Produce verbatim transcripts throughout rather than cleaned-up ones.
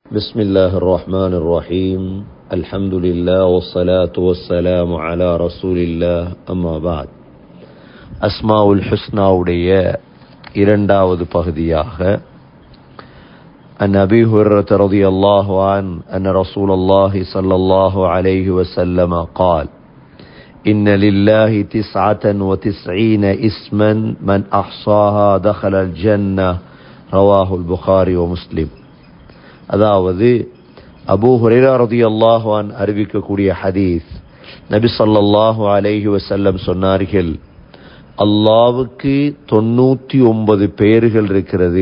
بسم الله الرحمن الرحيم الحمد لله والصلاة والسلام على رسول الله أما بعد அஸ்மாவுல் ஹுஸ்னாவுடைய இரண்டாவது பகுதியாக عن أبي هريرة رضي الله عنه أن رسول الله صلى الله عليه وسلم قال إن لله تسعة وتسعين اسما من أحصاها دخل الجنة رواه البخاري ومسلم. அதாவது அபூ ஹுரைரா ரலியல்லாஹு அன்ஹு அறிவிக்கக்கூடிய ஹதீஸ், நபி ஸல்லல்லாஹு அலைஹி வஸல்லம் சொன்னார்கள், அல்லாஹ்வுக்கு தொண்ணூத்தி ஒன்பது பெயர்கள் இருக்கிறது.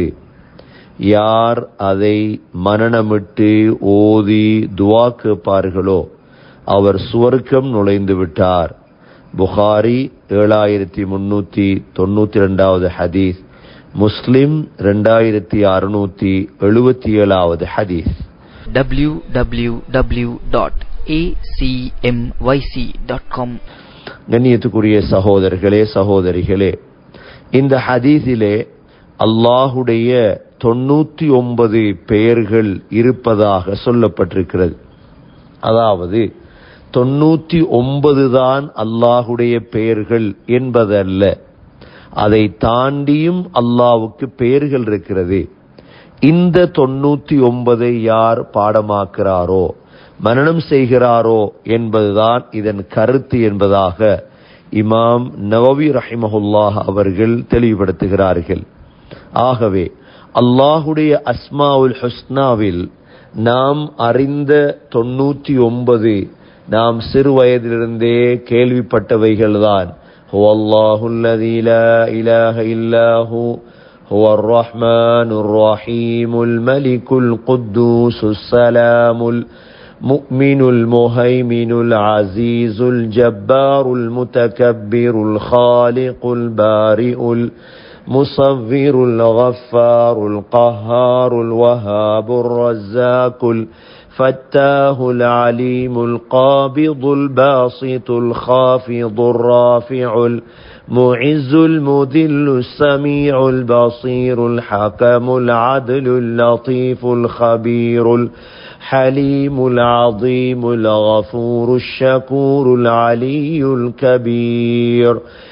யார் அதை மனனமிட்டு ஓதி துஆ கேட்பார்களோ அவர் சுவர்க்கம் நுழைந்து விட்டார். புகாரி ஏழாயிரத்தி முன்னூத்தி தொண்ணூத்தி இரண்டாவது ஹதீஸ், முஸ்லிம் இரண்டாயிரத்தி அறுநூத்தி எழுபத்தி ஏழாவது ஹதீஸ். W W W dot A C M Y C dot com. கண்ணியத்துக்குரிய சகோதரர்களே சகோதரிகளே, இந்த ஹதீஸிலே அல்லாஹுடைய தொண்ணூத்தி ஒன்பது பெயர்கள் இருப்பதாக சொல்லப்பட்டிருக்கிறது. அதாவது தொண்ணூத்தி ஒன்பது தான் அல்லாஹுடைய பெயர்கள் என்பதல்ல, அதை தாண்டியும் அல்லாஹ்வுக்கு பெயர்கள் இருக்கிறது. இந்த தொண்ணூத்தி ஒன்பதை யார் பாடமாக்குறாரோ மனனம் செய்கிறாரோ என்பதுதான் இதன் கருத்து என்பதாக இமாம் நவவி ரஹிமஹுல்லாஹ் அவர்கள் தெளிவுபடுத்துகிறார்கள். ஆகவே அல்லாஹுடைய அஸ்மாவுல் ஹுஸ்னாவில் நாம் அறிந்த தொண்ணூத்தி ஒன்பது நாம் சிறு வயதிலிருந்தே கேள்விப்பட்டவைகள்தான். هو الله الذي لا إله إلا هو هو الرحمن الرحيم الملك القدوس السلام المؤمن المهيمن العزيز الجبار المتكبر الخالق البارئ المصور الغفار القهار الوهاب الرزاق فتاه العليم القابض الباسط الخافض الرافع المعز المذل السميع البصير الحكم العدل اللطيف الخبير الحليم العظيم الغفور الشكور العلي الكبير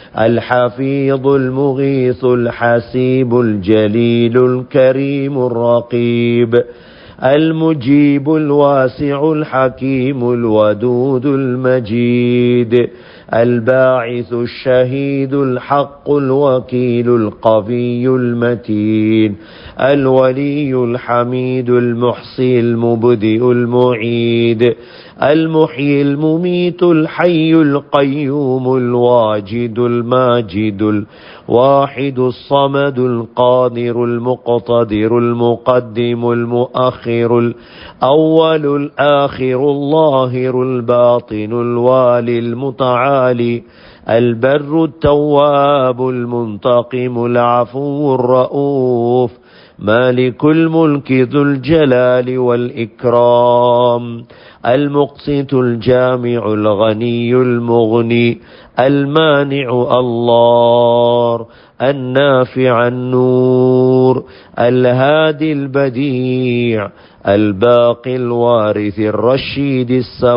الحفيظ المغيث الحسيب الجليل الكريم الرقيب المجيب الواسع الحكيم الودود المجيد الباعث الشهيد الحق الوكيل القوي المتين الولي الحميد المحصي المبدئ المعيد المحيي المميت الحي القيوم الواجد الماجد الواحد الصمد القادر المقتدر المقدم المؤخر الأول الآخر الظاهر الباطن الوالي المتعالي البر التواب المنتقم العفو الرؤوف مالك الملك ذو الجلال والإكرام المقسط الجامع الغني المغني المانع الله النافع النور الهادي البديع الباقي الوارث الرشيد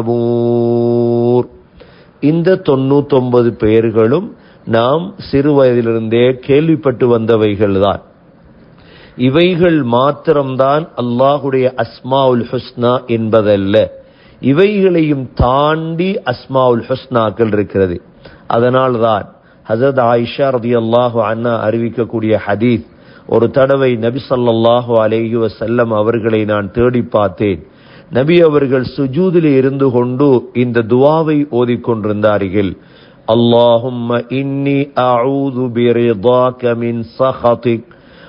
الصبور. இந்த தொண்ணூத்தி ஒன்பது பெயர்களும் நாம் சிறு வயதிலிருந்தே கேள்விப்பட்டு வந்தவைகள்தான். இவைகள் மாத்திரம்தான் அல்லாஹுடைய அஸ்மாவுல் ஹுஸ்னா என்பதல்ல, இவைகளையும் தாண்டி அஸ்மாவுல் ஹுஸ்னாக்கள் இருக்கிறது. அதனால்தான் ஹஸரத் ஆயிஷா ரலியல்லாஹு அன்ஹா அறிவிக்கக்கூடிய ஹதீஸ், ஒரு தடவை நபி ஸல்லல்லாஹு அலைஹி வஸல்லம் அவர்களை நான் தேடி பார்த்தேன். நபி அவர்கள் சுஜூதில் இருந்து கொண்டு இந்த துஆவை ஓதிக்கொண்டிருந்தார்கள். அல்லாஹும்ம இன்னி அஊது பிரிதாக மின் ஸஹதிக்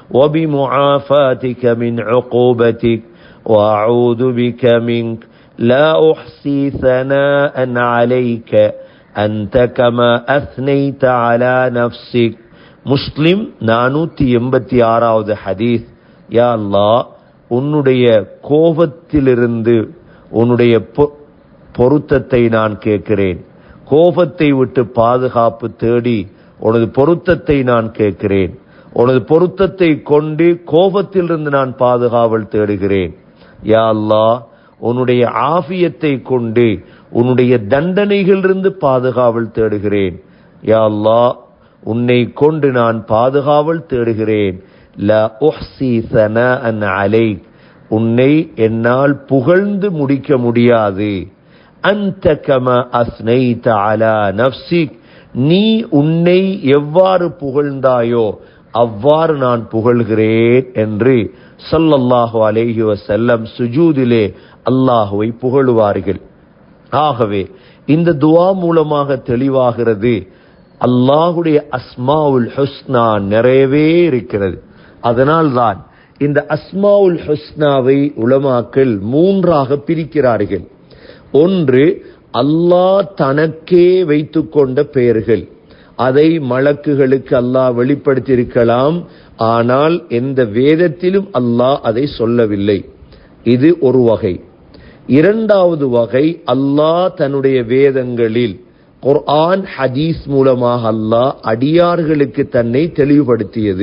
وبمعافاتك من عقوبتك وأعوذ بك منك لا أحصي ثناء عليك أنت كما أثنيت على نفسك. முஸ்லிம் நானூத்தி எண்பத்தி ஆறாவது ஹதீஸ். யா அல்லாஹ், உன்னுடைய கோபத்திலிருந்து உன்னுடைய பொருத்தத்தை நான் கேட்கிறேன். கோபத்தை விட்டு பாதுகாப்பு தேடி உனது பொருத்தத்தை நான் கேட்கிறேன். உனது பொருத்தத்தை கொண்டு கோபத்திலிருந்து நான் பாதுகாவல் தேடுகிறேன். யா அல்லாஹ், உன்னுடைய ஆஃபியத்தை கொண்டு உன்னுடைய தண்டனைகளிலிருந்து பாதுகாவல் தேடுகிறேன். யா அல்லாஹ், உன்னை கொண்டு நான் பாதுகாவல் தேடுகிறேன். லா உஹ்ஸி ஸனாஅன் அலைக், உன்னை என்னால் புகழ்ந்து முடிக்க முடியாது. அன்த கமா அஸ்னைத அலா நஃப்ஸிக், நீ உன்னை எவ்வாறு புகழ்ந்தாயோ அவ்வாறு நான் புகழ்கிறேன் என்று ஸல்லல்லாஹு அலைஹி வஸல்லம் சுஜூதிலே அல்லாஹுவை புகழுவார்கள். ஆகவே இந்த துஆ மூலமாக தெளிவாகிறது, அல்லாஹுடைய அஸ்மாவுல் ஹுஸ்னா நிறையவே இருக்கிறது. அதனால்தான் இந்த அஸ்மாவுல் ஹுஸ்னாவை உலமாக்கள் மூன்றாக பிரிக்கிறார்கள். ஒன்று, அல்லாஹ் தனக்கே வைத்துக் கொண்ட பெயர்கள், அதை மலக்குகளுக்கு அல்லாஹ் வெளிப்படுத்தியிருக்கலாம், ஆனால் எந்த வேதத்திலும் அல்லாஹ் அதை சொல்லவில்லை. இது ஒரு வகை. இரண்டாவது வகை, அல்லாஹ் தன்னுடைய வேதங்களில் குர்ஆன் ஹதீஸ் மூலமாக அல்லாஹ் அடியார்களுக்கு தன்னை தெளிவுபடுத்தியது.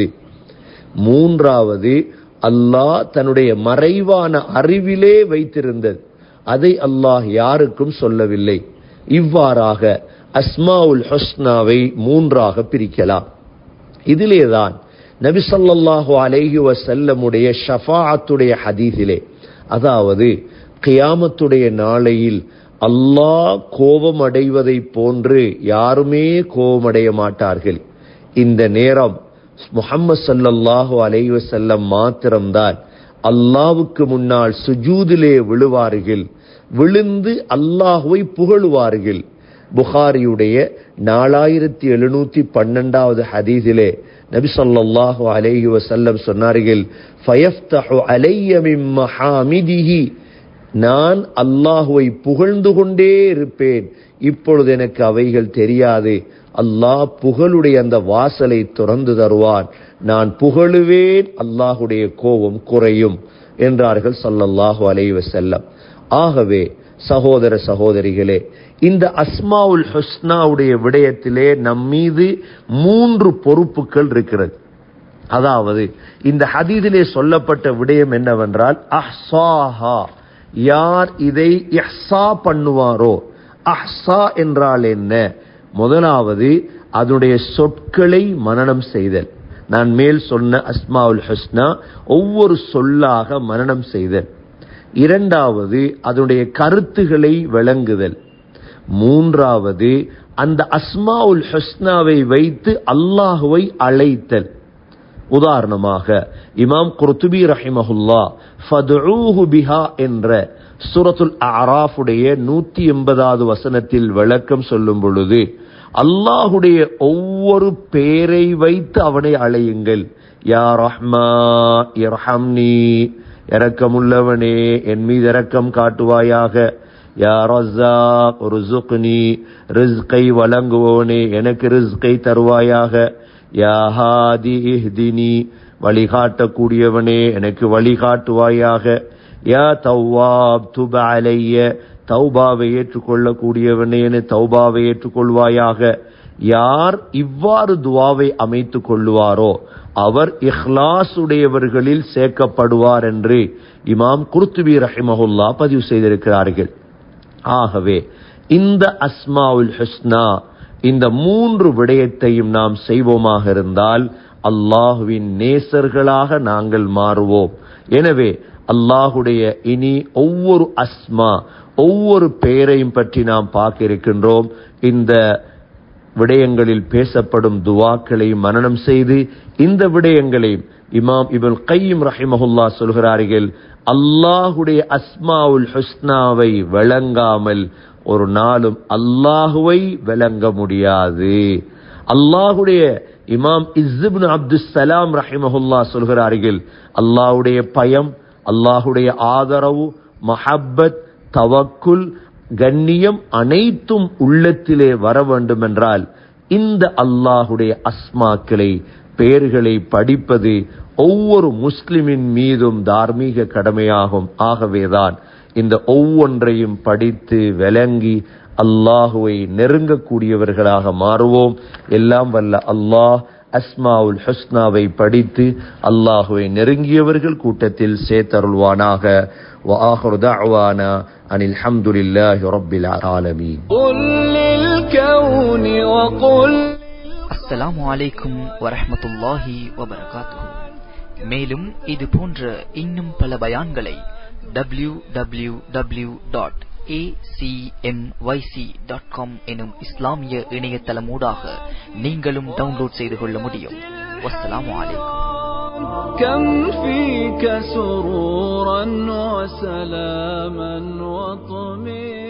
மூன்றாவது, அல்லாஹ் தன்னுடைய மறைவான அறிவிலே வைத்திருந்தது, அதை அல்லாஹ் யாருக்கும் சொல்லவில்லை. இவ்வாறாக அஸ்மாவுல் ஹுஸ்னாவை மூன்றாக பிரிக்கலாம். இதிலேதான் நபி ஸல்லல்லாஹு அலைஹி வஸல்லமுடைய ஷஃபாஅத்துடைய ஹதீஸிலே, அதாவது கியாமத்துடைய நாளையில் அல்லாஹ் கோபம் அடைவதை போன்று யாருமே கோபமடைய மாட்டார்கள். இந்த நேரம் முஹம்மது ஸல்லல்லாஹு அலைஹி வஸல்லம் மாத்திரம்தான் அல்லாஹ்வுக்கு முன்னால் சுஜூதிலே விழுவார்கள், விழுந்து அல்லாஹுவை புகழுவார்கள். புகாரியுடைய நாலாயிரத்தி எழுநூத்தி பன்னெண்டாவது ஹதீஸிலே நபி ஸல்லல்லாஹு அலைஹி வஸல்லம் சொன்னார்கள், ஃபயஃப்தஹு அலைய மின் மஹாமிதிஹி, நான் அல்லாஹுவை புகழ்ந்து கொண்டே இருப்பேன், இப்பொழுது எனக்கு அவைகள் தெரியாது. அல்லாஹ் புகழுடைய அந்த வாசலை திறந்து தருவான், நான் புகழுவேன், அல்லாஹுடைய கோபம் குறையும் என்றார்கள் ஸல்லல்லாஹு அலைஹி வஸல்லம். ஆகவே சகோதர சகோதரிகளே, இந்த அஸ்மாவுல் ஹுஸ்னாவுடைய விடயத்திலே நம்மீது மூன்று பொறுப்புகள் இருக்கிறது. அதாவது இந்த ஹதீஸிலே சொல்லப்பட்ட விடயம் என்னவென்றால், அஹ்ஸாஹா, யார் இதை இஹ்ஸா பண்ணுவாரோ. அஹ்ஸா என்றால் என்ன? முதலாவது, அதனுடைய சொற்களை மனனம் செய்தல். நான் மேல் சொன்ன அஸ்மாவுல் ஹுஸ்னா ஒவ்வொரு சொல்லாக மனனம் செய்தல். இரண்டாவது, அதனுடைய கருத்துக்களை விளங்குதல். மூன்றாவது, அந்த அஸ்மாவுல் ஹுஸ்னாவை வைத்து அல்லாஹுவை அழைத்தல். உதாரணமாக இமாம் குர்துபி ரஹிமஹுல்லாஹ் ஃபதுஊஹு பிஹா என்ற சூரத்துல் அஅராஃபுடைய நூற்றி எண்பதாவது வசனத்தில் விளக்கம் சொல்லும் பொழுது, அல்லாஹுடைய ஒவ்வொரு பெயரை வைத்து அவனை அழையுங்கள். யா ரஹ்மான் இர்ஹம்னி, இரக்கமுள்ளவனே என் மீது இரக்கம் காட்டுவாயாக. யா ரஸாக் ருஸுக்னி, ரிஸ்கை வழங்குவோனே எனக்கு ரிஸ்கை தருவாயாக. யா ஹாதி இஹ்தினி, வழிகாட்டக்கூடியவனே எனக்கு வழிகாட்டுவாயாக. யா தவ்வாப் துப் அலைய, தௌபாவை ஏற்றுக்கொள்ளக்கூடியவனே என தௌபாவை ஏற்றுக்கொள்வாயாக. யார் இவ்வாறு துவாவை அமைத்துக் கொள்ளுவாரோ அவர் இஹ்லாஸ் உடையவர்களில் சேர்க்கப்படுவார் என்று இமாம் குர்துபி ரஹிமஹுல்லா பதிவு செய்திருக்கிறார்கள். ஆகவே இந்த அஸ்மாவுல் ஹுஸ்னா, இந்த மூன்று விடயத்தையும் நாம் செய்வோமாக இருந்தால் அல்லாஹுவின் நேசர்களாக நாங்கள் மாறுவோம். எனவே அல்லாஹுடைய இனி ஒவ்வொரு அஸ்மா, ஒவ்வொரு பெயரையும் பற்றி நாம் பார்க்க இருக்கின்றோம். இந்த விடயங்களில் பேசப்படும் துவாக்களை மனனம் செய்து இந்த விடயங்களையும் இமாம் இப்னுல் கய்யிம் ரஹிமஹுல்லாஹ் சொல்கிறார்கள், அல்லாஹுடைய அஸ்மாவுல் ஹுஸ்னாவை விளங்காமல் ஒரு நாளும் அல்லாஹுவை விளங்க முடியாது. அல்லாஹுடைய இமாம் இஸ்ஸிப்னு அப்துஸ் ஸலாம் ரஹிமஹுல்லாஹ் சொல்கிறார்கள், அல்லாஹுடைய பயம், அல்லாஹுடைய ஆதரவு, மஹப்பத், தவக்குல், கண்ணியம் அனைத்தும் உள்ளத்திலே வர வேண்டும் என்றால் இந்த அல்லாஹுடைய அஸ்மாக்களை, பெயர்களை படிப்பது ஒவ்வொரு முஸ்லிமின் மீதும் தார்மீக கடமையாகும். ஆகவேதான் இந்த ஒவ்வொன்றையும் படித்து விளங்கி அல்லாஹுவை நெருங்கக்கூடியவர்களாக மாறுவோம். எல்லாம் வல்ல அல்லாஹ் அஸ்மாவுல் ஹுஸ்னாவை படித்து அல்லாஹுவை நெருங்கியவர்கள் கூட்டத்தில் சேர்த்தருள்வானாக. وآخر دعوانا أن الحمد لله رب العالمين. قل للكون وقل. அஸ்ஸலாமு அலைக்கும் வரஹ்மத்துல்லாஹி வபரகாத்துஹு. மேலும் இது போன்ற இன்னும் பல பயான்களை W W W dot A C M Y C dot com எனும் இஸ்லாமிய இணையதளமூடாக நீங்களும் டவுன்லோட் செய்து கொள்ள முடியும். வஸ்ஸலாமு அலைக்கும். كم فيك سرورا وسلاما وطمئنانا